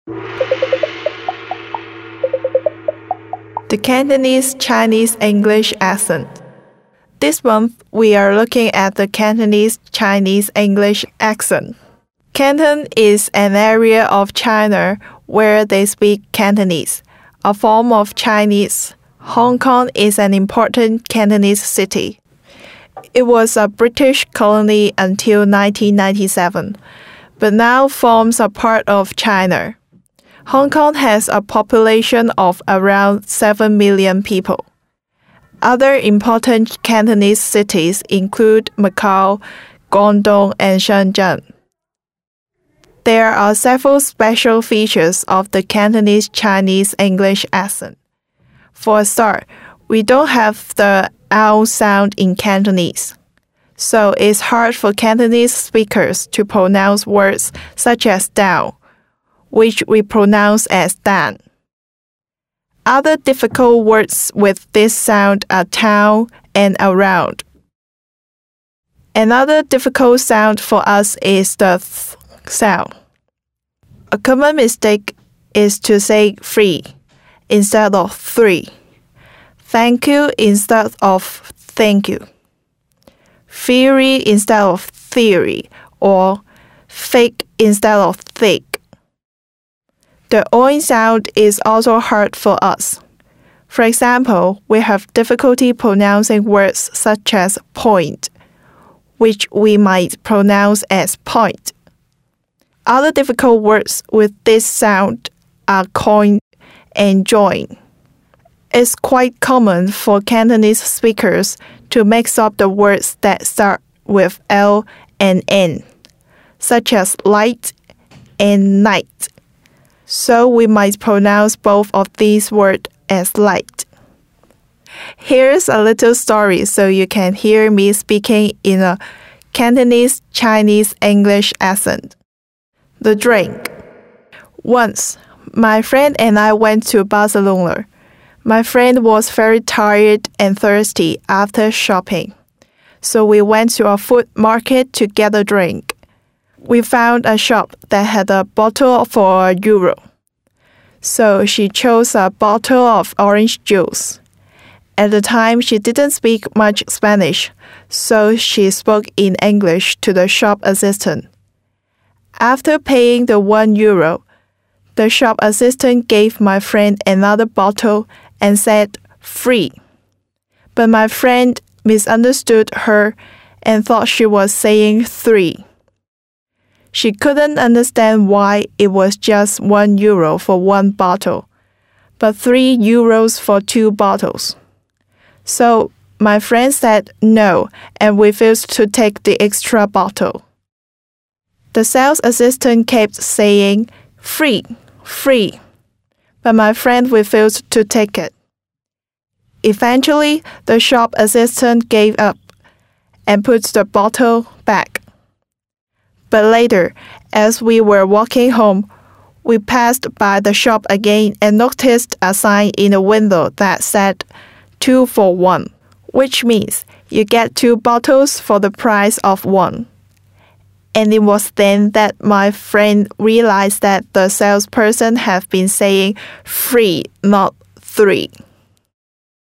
The Cantonese Chinese English accent. This month, we are looking at the Cantonese Chinese English accent. Canton is an area of China where they speak Cantonese, a form of Chinese. Hong Kong is an important Cantonese city. It was a British colony until 1997, but now forms a part of China. Hong Kong has a population of around 7 million people. Other important Cantonese cities include Macau, Guangdong, and Shenzhen. There are several special features of the Cantonese Chinese English accent. For a start, we don't have the ow sound in Cantonese, so it's hard for Cantonese speakers to pronounce words such as down, which we pronounce as dan. Other difficult words with this sound are town and around. Another difficult sound for us is the th sound. A common mistake is to say free instead of three, thank you instead of thank you, theory instead of theory, or fake instead of thick. The oing sound is also hard for us. For example, we have difficulty pronouncing words such as point, which we might pronounce as point. Other difficult words with this sound are coin and join. It's quite common for Cantonese speakers to mix up the words that start with L and N, such as light and night. So we might pronounce both of these words as light. Here's a little story so you can hear me speaking in a Cantonese Chinese English accent. The drink. Once, my friend and I went to Barcelona. My friend was very tired and thirsty after shopping, so we went to a food market to get a drink. We found a shop that had a bottle for €1. So she chose a bottle of orange juice. At the time, she didn't speak much Spanish, so she spoke in English to the shop assistant. After paying the €1, the shop assistant gave my friend another bottle and said free. But my friend misunderstood her and thought she was saying 3. She couldn't understand why it was just €1 for one bottle, but €3 for 2 bottles. So my friend said no and refused to take the extra bottle. The sales assistant kept saying, free, free, but my friend refused to take it. Eventually, the shop assistant gave up and put the bottle back. But later, as we were walking home, we passed by the shop again and noticed a sign in the window that said 2 for 1, which means you get 2 bottles for the price of 1. And it was then that my friend realized that the salesperson had been saying free, not 3.